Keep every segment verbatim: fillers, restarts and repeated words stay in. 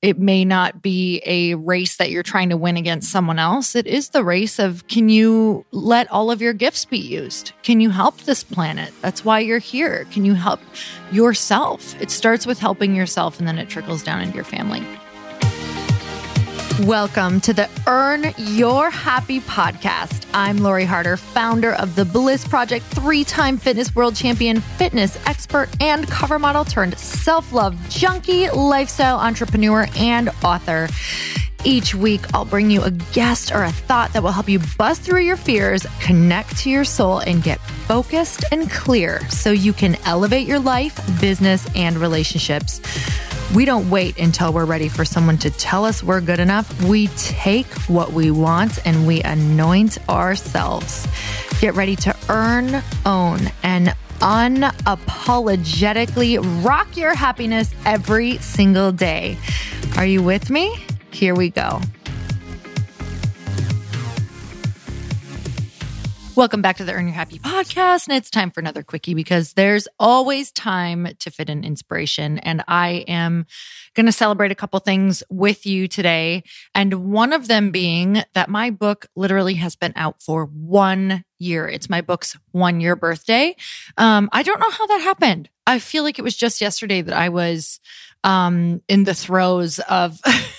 it may not be a race that you're trying to win against someone else. It is the race of, can you let all of your gifts be used? Can you help this planet? That's why you're here. Can you help yourself? It starts with helping yourself, and then it trickles down into your family. Welcome to the Earn Your Happy podcast. I'm Lori Harder, founder of The Bliss Project, three-time fitness world champion, fitness expert, and cover model turned self-love junkie, lifestyle entrepreneur, and author. Each week, I'll bring you a guest or a thought that will help you bust through your fears, connect to your soul, and get focused and clear so you can elevate your life, business, and relationships. We don't wait until we're ready for someone to tell us we're good enough. We take what we want and we anoint ourselves. Get ready to earn, own, and unapologetically rock your happiness every single day. Are you with me? Here we go. Welcome back to the Earn Your Happy podcast. And it's time for another quickie because there's always time to fit in inspiration. And I am going to celebrate a couple things with you today. And one of them being that my book literally has been out for one year. It's my book's one year birthday. Um, I don't know how that happened. I feel like it was just yesterday that I was um, in the throes of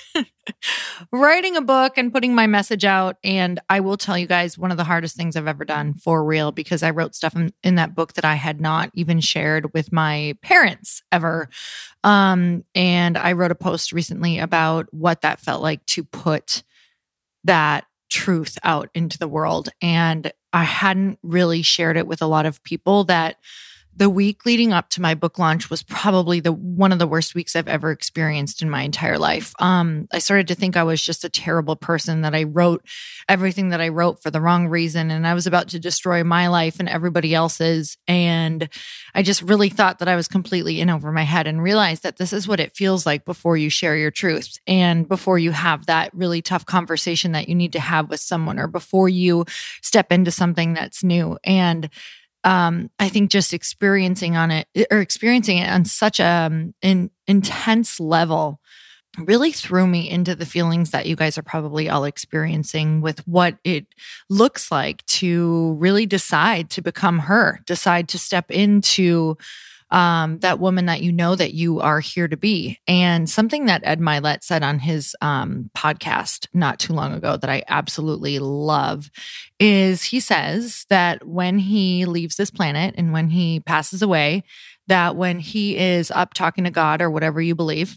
writing a book and putting my message out. And I will tell you guys, one of the hardest things I've ever done, for real, because I wrote stuff in, in that book that I had not even shared with my parents ever. Um, and I wrote a post recently about what that felt like to put that truth out into the world. And I hadn't really shared it with a lot of people. That the week leading up to my book launch was probably the one of the worst weeks I've ever experienced in my entire life. Um, I started to think I was just a terrible person, that I wrote everything that I wrote for the wrong reason, and I was about to destroy my life and everybody else's. And I just really thought that I was completely in over my head, and realized that this is what it feels like before you share your truth, and before you have that really tough conversation that you need to have with someone, or before you step into something that's new. And Um, I think just experiencing on it or experiencing it on such a um, an intense level really threw me into the feelings that you guys are probably all experiencing with what it looks like to really decide to become her, decide to step into um, that woman that you know that you are here to be. And something that Ed Mylett said on his um, podcast not too long ago that I absolutely love is he says that when he leaves this planet and when he passes away, that when he is up talking to God or whatever you believe,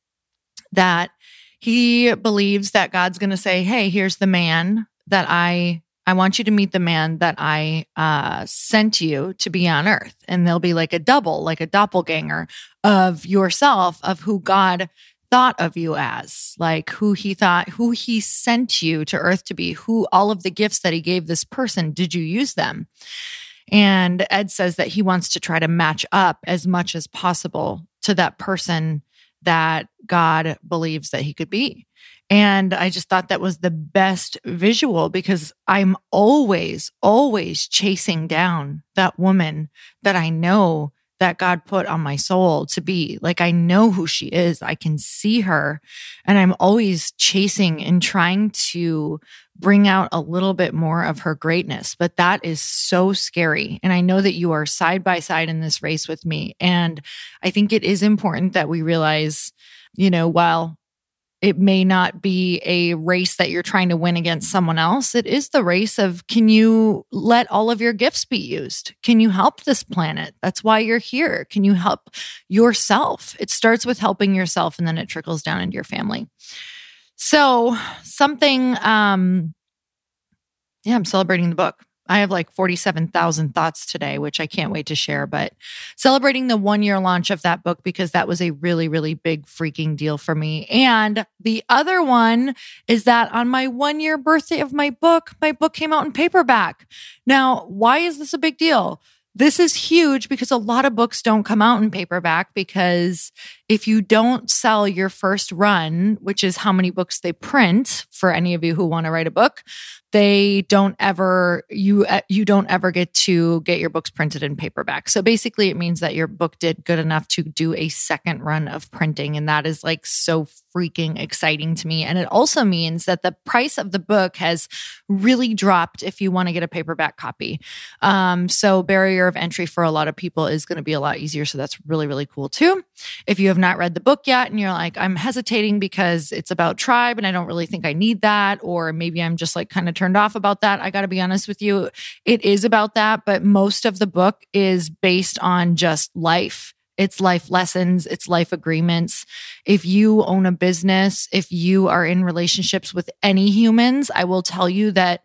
that he believes that God's going to say, hey, here's the man that I I want you to meet the man that I uh, sent you to be on earth. And there'll be like a double, like a doppelganger of yourself, of who God thought of you as, like who he thought, who he sent you to earth to be, who all of the gifts that he gave this person, did you use them? And Ed says that he wants to try to match up as much as possible to that person that God believes that he could be. And I just thought that was the best visual, because I'm always, always chasing down that woman that I know that God put on my soul to be. Like, I know who she is. I can see her. And I'm always chasing and trying to bring out a little bit more of her greatness. But that is so scary. And I know that you are side by side in this race with me. And I think it is important that we realize, you know, while it may not be a race that you're trying to win against someone else, it is the race of, can you let all of your gifts be used? Can you help this planet? That's why you're here. Can you help yourself? It starts with helping yourself, and then it trickles down into your family. So something, um, yeah, I'm celebrating the book. I have like forty-seven thousand thoughts today, which I can't wait to share, but celebrating the one year launch of that book, because that was a really, really big freaking deal for me. And the other one is that on my one year birthday of my book, my book came out in paperback. Now, why is this a big deal? This is huge because a lot of books don't come out in paperback because if you don't sell your first run, which is how many books they print for any of you who want to write a book, they don't ever, you, you don't ever get to get your books printed in paperback. So basically it means that your book did good enough to do a second run of printing. And that is like so freaking exciting to me. And it also means that the price of the book has really dropped if you want to get a paperback copy. Um, so barrier of entry for a lot of people is going to be a lot easier. So that's really, really cool too. If you have not read the book yet and you're like, I'm hesitating because it's about tribe and I don't really think I need that, or maybe I'm just like kind of turned off about that. I got to be honest with you. It is about that, but most of the book is based on just life. It's life lessons. It's life agreements. If you own a business, if you are in relationships with any humans, I will tell you that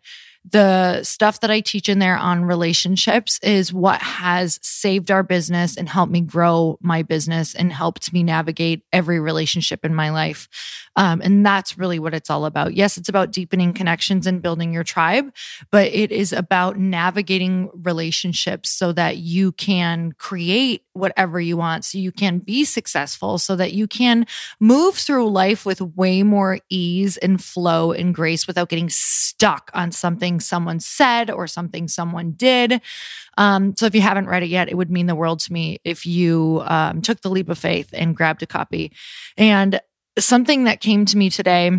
the stuff that I teach in there on relationships is what has saved our business and helped me grow my business and helped me navigate every relationship in my life. Um, and that's really what it's all about. Yes, it's about deepening connections and building your tribe, but it is about navigating relationships so that you can create whatever you want, so you can be successful, so that you can move through life with way more ease and flow and grace without getting stuck on something someone said or something someone did. Um, so if you haven't read it yet, it would mean the world to me if you um, took the leap of faith and grabbed a copy. And something that came to me today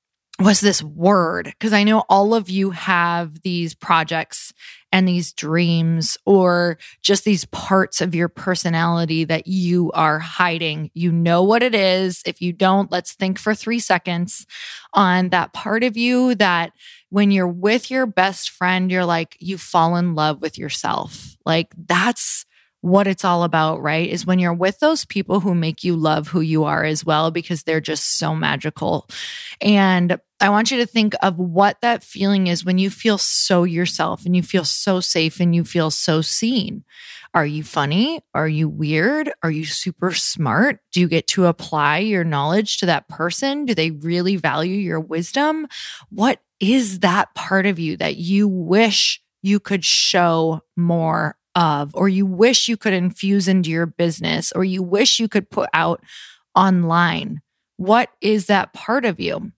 was this word, because I know all of you have these projects and these dreams or just these parts of your personality that you are hiding. You know what it is. If you don't, let's think for three seconds on that part of you that when you're with your best friend, you're like, you fall in love with yourself. Like that's what it's all about, right? Is when you're with those people who make you love who you are as well, because they're just so magical. And I want you to think of what that feeling is when you feel so yourself and you feel so safe and you feel so seen. Are you funny? Are you weird? Are you super smart? Do you get to apply your knowledge to that person? Do they really value your wisdom? What is that part of you that you wish you could show more of, or you wish you could infuse into your business, or you wish you could put out online? What is that part of you?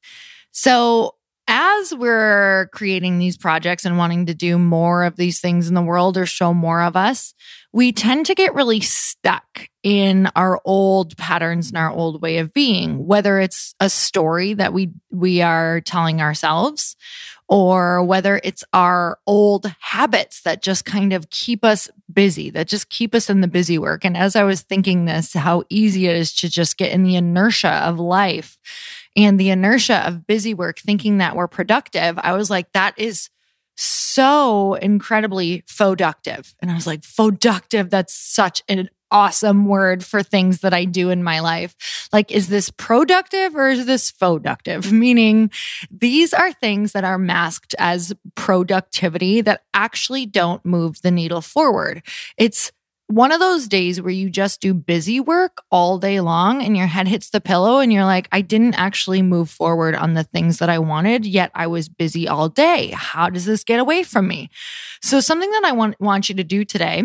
So as we're creating these projects and wanting to do more of these things in the world or show more of us, we tend to get really stuck in our old patterns and our old way of being, whether it's a story that we we are telling ourselves, or whether it's our old habits that just kind of keep us busy, that just keep us in the busy work. And as I was thinking this, how easy it is to just get in the inertia of life and the inertia of busy work, thinking that we're productive, I was like, that is so incredibly faux-ductive. And I was like, faux-ductive, that's such an awesome word for things that I do in my life. Like, is this productive or is this faux-ductive? Meaning these are things that are masked as productivity that actually don't move the needle forward. It's one of those days where you just do busy work all day long and your head hits the pillow and you're like, I didn't actually move forward on the things that I wanted, yet I was busy all day. How does this get away from me? So something that I want, want you to do today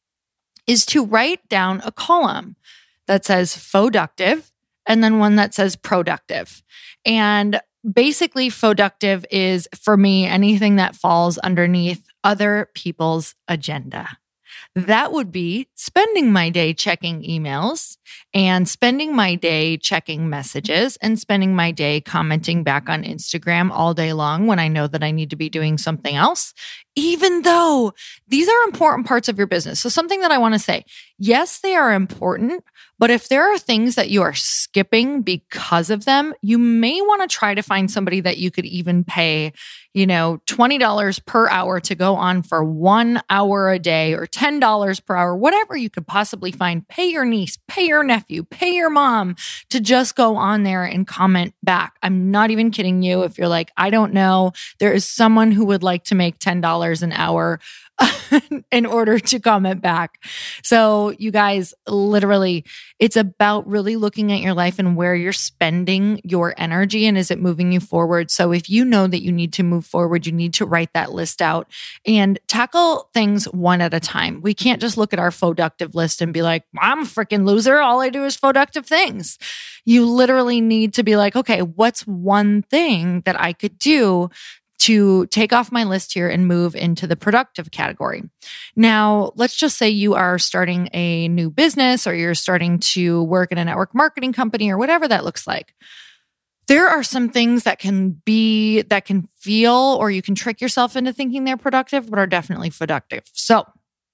is to write down a column that says faux-ductive and then one that says productive. And basically faux-ductive is, for me, anything that falls underneath other people's agenda. That would be spending my day checking emails and spending my day checking messages and spending my day commenting back on Instagram all day long when I know that I need to be doing something else, even though these are important parts of your business. So something that I want to say, yes, they are important, but if there are things that you are skipping because of them, you may want to try to find somebody that you could even pay, you know, twenty dollars per hour to go on for one hour a day or ten dollars per hour, whatever you could possibly find. Pay your niece, pay your nephew, pay your mom to just go on there and comment back. I'm not even kidding you. If you're like, I don't know, there is someone who would like to make ten dollars an hour. in order to comment back. So you guys, literally, it's about really looking at your life and where you're spending your energy and is it moving you forward. So if you know that you need to move forward, you need to write that list out and tackle things one at a time. We can't just look at our productive list and be like, I'm a freaking loser. All I do is productive things. You literally need to be like, okay, what's one thing that I could do to take off my list here and move into the productive category. Now, let's just say you are starting a new business or you're starting to work in a network marketing company or whatever that looks like. There are some things that can be, that can feel, or you can trick yourself into thinking they're productive, but are definitely productive. So,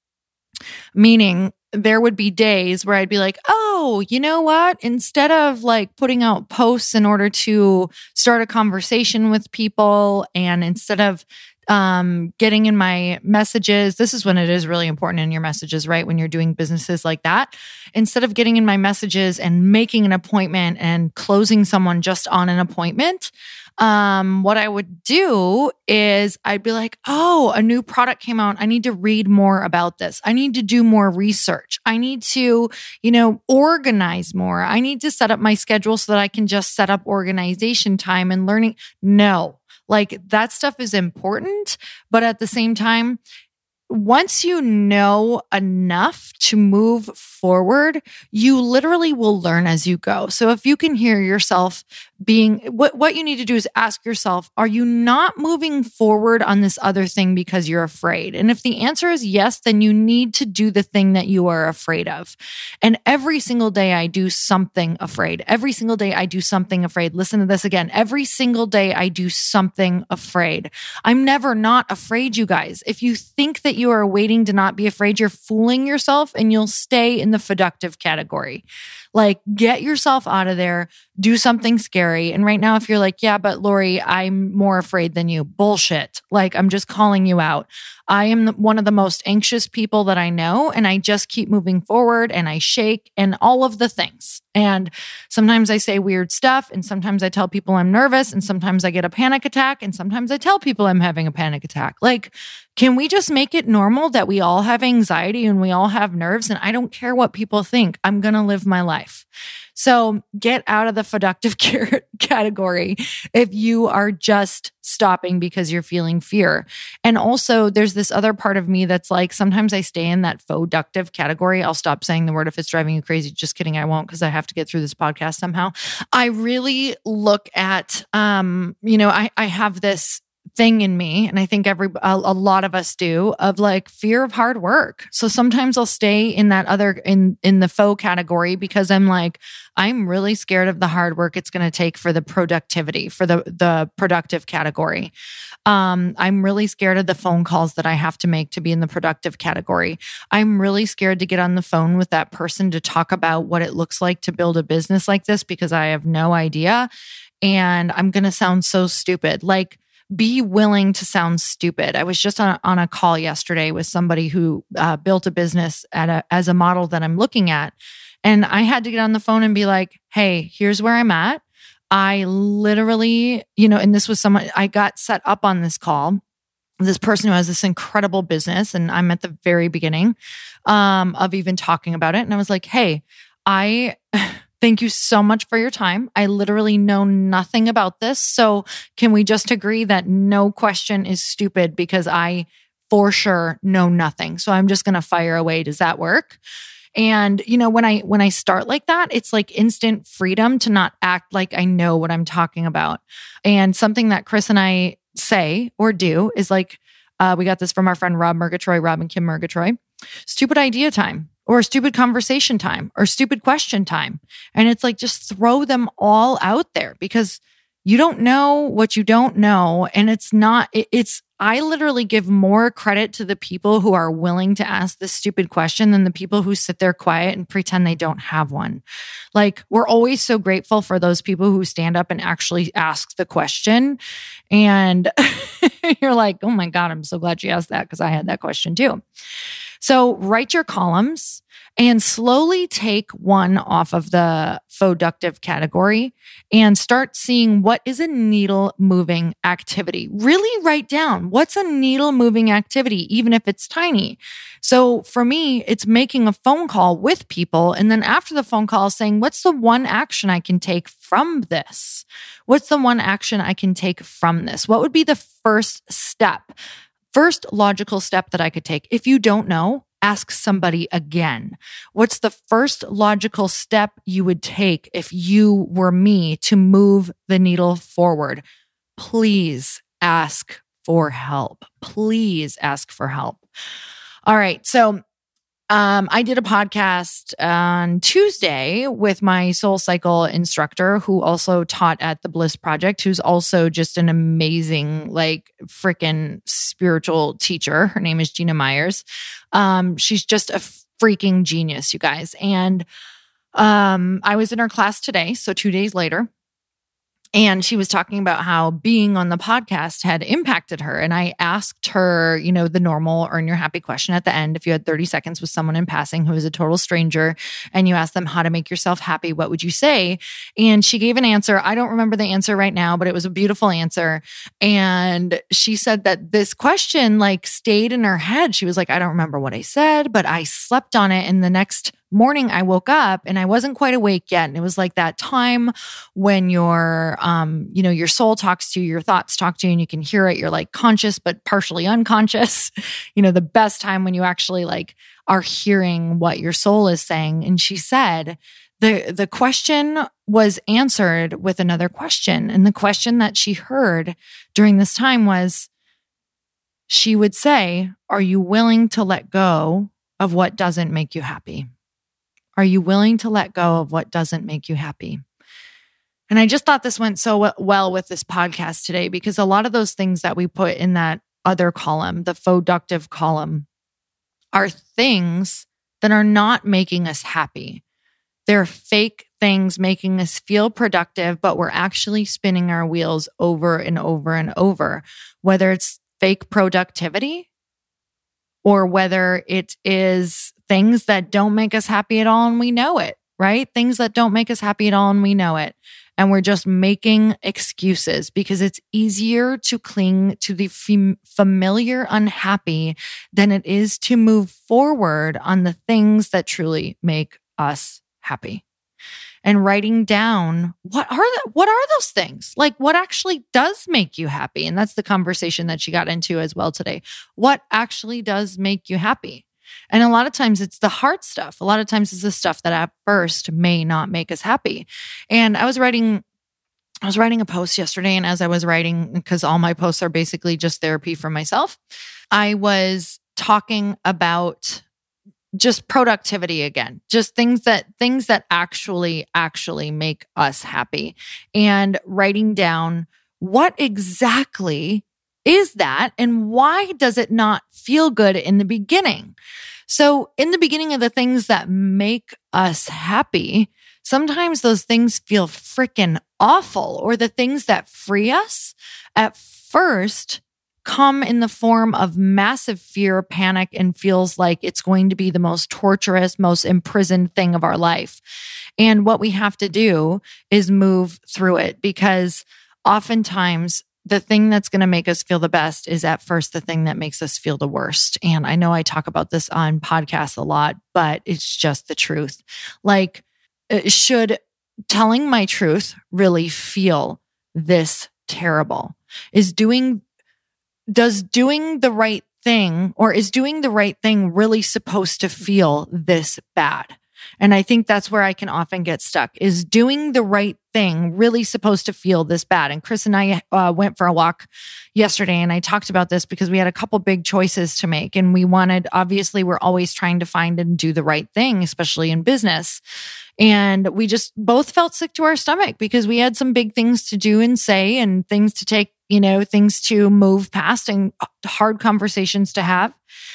meaning there would be days where I'd be like, oh, you know what? Instead of like putting out posts in order to start a conversation with people, and instead of um, getting in my messages, this is when it is really important in your messages, right? When you're doing businesses like that, instead of getting in my messages and making an appointment and closing someone just on an appointment, Um, what I would do is I'd be like, oh, a new product came out. I need to read more about this. I need to do more research. I need to, you know, organize more. I need to set up my schedule so that I can just set up organization time and learning. No, like that stuff is important. But at the same time, once you know enough to move forward, you literally will learn as you go. So if you can hear yourself being, what, what you need to do is ask yourself, are you not moving forward on this other thing because you're afraid? And if the answer is yes, then you need to do the thing that you are afraid of. And every single day I do something afraid. Every single day I do something afraid. Listen to this again. Every single day I do something afraid. I'm never not afraid, you guys. If you think that you are waiting to not be afraid, you're fooling yourself and you'll stay in the productive category. Like, get yourself out of there, do something scary. And right now, if you're like, yeah, but Lori, I'm more afraid than you. Bullshit. Like, I'm just calling you out. I am one of the most anxious people that I know, and I just keep moving forward and I shake and all of the things. And sometimes I say weird stuff, and sometimes I tell people I'm nervous, and sometimes I get a panic attack, and sometimes I tell people I'm having a panic attack. Like, can we just make it normal that we all have anxiety and we all have nerves, and I don't care what people think. I'm going to live my life. So get out of the productive category if you are just stopping because you're feeling fear. And also there's this other part of me that's like, sometimes I stay in that productive category. I'll stop saying the word if it's driving you crazy. Just kidding. I won't, because I have to get through this podcast somehow. I really look at, um, you know, I, I have this thing in me, and I think every a, a lot of us do, of like fear of hard work. So sometimes I'll stay in that other in in the faux category because I'm like, I'm really scared of the hard work it's going to take for the productivity, for the the productive category. Um, I'm really scared of the phone calls that I have to make to be in the productive category. I'm really scared to get on the phone with that person to talk about what it looks like to build a business like this because I have no idea, and I'm going to sound so stupid. Like, be willing to sound stupid. I was just on, on a call yesterday with somebody who uh, built a business at a, as a model that I'm looking at. And I had to get on the phone and be like, hey, here's where I'm at. I literally, you know, and this was someone, I got set up on this call, this person who has this incredible business. And I'm at the very beginning um, of even talking about it. And I was like, hey, I... thank you so much for your time. I literally know nothing about this. So can we just agree that no question is stupid because I for sure know nothing. So I'm just going to fire away. Does that work? And you know, when I when I start like that, it's like instant freedom to not act like I know what I'm talking about. And something that Chris and I say or do is like, uh, we got this from our friend Rob Murgatroyd, Rob and Kim Murgatroyd, stupid idea time. Or stupid conversation time, or stupid question time. And it's like, just throw them all out there because you don't know what you don't know. And it's not, it, it's, I literally give more credit to the people who are willing to ask this stupid question than the people who sit there quiet and pretend they don't have one. Like, we're always so grateful for those people who stand up and actually ask the question. And you're like, oh my God, I'm so glad you asked that because I had that question too. So write your columns and slowly take one off of the productive category and start seeing what is a needle moving activity. Really write down what's a needle moving activity, even if it's tiny. So for me, it's making a phone call with people. And then after the phone call, saying, what's the one action I can take from this? What's the one action I can take from this? What would be the first step? First logical step that I could take. If you don't know, ask somebody again. What's the first logical step you would take if you were me to move the needle forward? Please ask for help. Please ask for help. All right. So Um, I did a podcast on Tuesday with my Soul Cycle instructor who also taught at the Bliss Project, who's also just an amazing, like, freaking spiritual teacher. Her name is Gina Myers. Um, she's just a freaking genius, you guys. And um, I was in her class today, so two days later. And she was talking about how being on the podcast had impacted her. And I asked her, you know, the normal earn your happy question at the end. If you had thirty seconds with someone in passing who is a total stranger and you asked them how to make yourself happy, what would you say? And she gave an answer. I don't remember the answer right now, but it was a beautiful answer. And she said that this question like stayed in her head. She was like, I don't remember what I said, but I slept on it. And the next morning I woke up and I wasn't quite awake yet. And it was like that time when your, um, you know, your soul talks to you, your thoughts talk to you and you can hear it. You're like conscious, but partially unconscious, you know, the best time when you actually like are hearing what your soul is saying. And she said, the, the question was answered with another question. And the question that she heard during this time was, she would say, are you willing to let go of what doesn't make you happy? Are you willing to let go of what doesn't make you happy? And I just thought this went so well with this podcast today because a lot of those things that we put in that other column, the productive column, are things that are not making us happy. They're fake things making us feel productive, but we're actually spinning our wheels over and over and over, whether it's fake productivity or whether it is things that don't make us happy at all and we know it, right? Things that don't make us happy at all and we know it. And we're just making excuses because it's easier to cling to the fam- familiar unhappy than it is to move forward on the things that truly make us happy. And writing down what are the, what are those things? Like what actually does make you happy? And that's the conversation that she got into as well today. What actually does make you happy? And a lot of times it's the hard stuff. A lot of times it's the stuff that at first may not make us happy. And I was writing, I was writing a post yesterday, and as I was writing, because all my posts are basically just therapy for myself, I was talking about just productivity again, just things that, things that actually, actually make us happy, and writing down what exactly is that and why does it not feel good in the beginning? So in the beginning of the things that make us happy, sometimes those things feel freaking awful, or the things that free us at first come in the form of massive fear, panic, and feels like it's going to be the most torturous, most imprisoned thing of our life. And what we have to do is move through it, because oftentimes the thing that's going to make us feel the best is at first the thing that makes us feel the worst. And I know I talk about this on podcasts a lot, but it's just the truth. Like, should telling my truth really feel this terrible? Is doing Does doing the right thing, or is doing the right thing really supposed to feel this bad? And I think that's where I can often get stuck. Is doing the right thing really supposed to feel this bad? And Chris and I uh, went for a walk yesterday, and I talked about this because we had a couple big choices to make. And we wanted, obviously, we're always trying to find and do the right thing, especially in business. And we just both felt sick to our stomach because we had some big things to do and say, and things to take, you know, things to move past and hard conversations to have.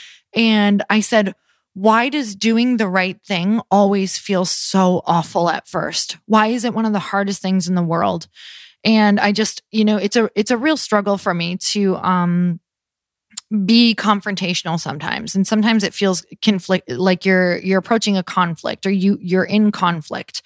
And I said, why does doing the right thing always feel so awful at first? Why is it one of the hardest things in the world? And I just, you know, it's a, it's a real struggle for me to, um, be confrontational sometimes. And sometimes it feels conflict, like you're, you're approaching a conflict or you, you're in conflict.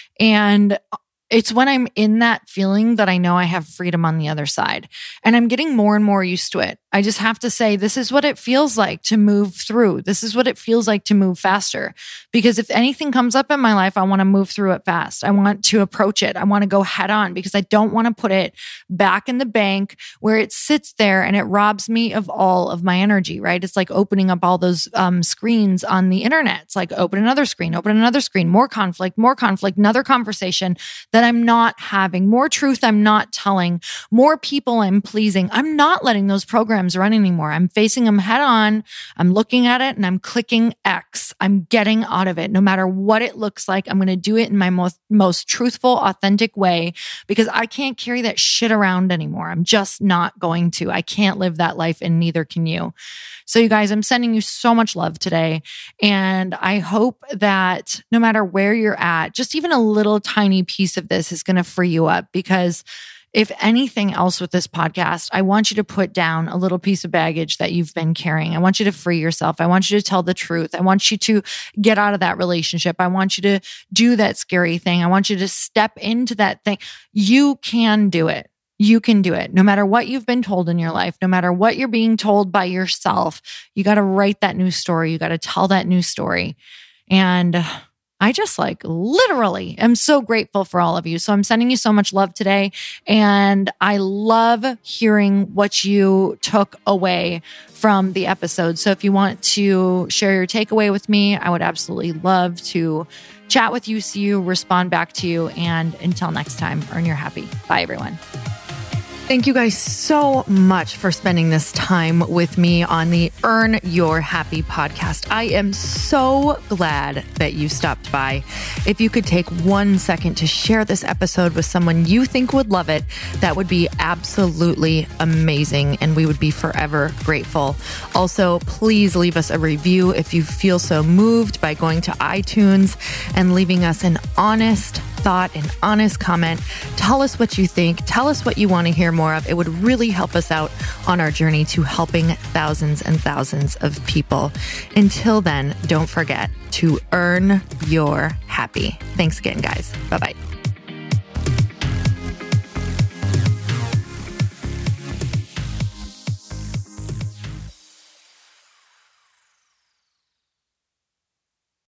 And it's when I'm in that feeling that I know I have freedom on the other side. And I'm getting more and more used to it. I just have to say, this is what it feels like to move through. This is what it feels like to move faster. Because if anything comes up in my life, I want to move through it fast. I want to approach it. I want to go head on because I don't want to put it back in the bank where it sits there and it robs me of all of my energy, right? It's like opening up all those um, screens on the internet. It's like open another screen, open another screen, more conflict, more conflict, another conversation that I'm not having, more truth I'm not telling, more people I'm pleasing. I'm not letting those programs run anymore. I'm facing them head on. I'm looking at it and I'm clicking X. I'm getting out of it. No matter what it looks like, I'm going to do it in my most, most truthful, authentic way because I can't carry that shit around anymore. I'm just not going to. I can't live that life and neither can you. So you guys, I'm sending you so much love today. And I hope that no matter where you're at, just even a little tiny piece of this is going to free you up because if anything else with this podcast, I want you to put down a little piece of baggage that you've been carrying. I want you to free yourself. I want you to tell the truth. I want you to get out of that relationship. I want you to do that scary thing. I want you to step into that thing. You can do it. You can do it. No matter what you've been told in your life, no matter what you're being told by yourself, you got to write that new story. You got to tell that new story. And I just like literally am so grateful for all of you. So I'm sending you so much love today. And I love hearing what you took away from the episode. So if you want to share your takeaway with me, I would absolutely love to chat with you, see you, respond back to you. And until next time, earn your happy. Bye, everyone. Thank you guys so much for spending this time with me on the Earn Your Happy podcast. I am so glad that you stopped by. If you could take one second to share this episode with someone you think would love it, that would be absolutely amazing, and we would be forever grateful. Also, please leave us a review if you feel so moved by going to iTunes and leaving us an honest thought, an honest comment. Tell us what you think. Tell us what you want to hear more of. It would really help us out on our journey to helping thousands and thousands of people. Until then, don't forget to earn your happy. Thanks again, guys. Bye-bye.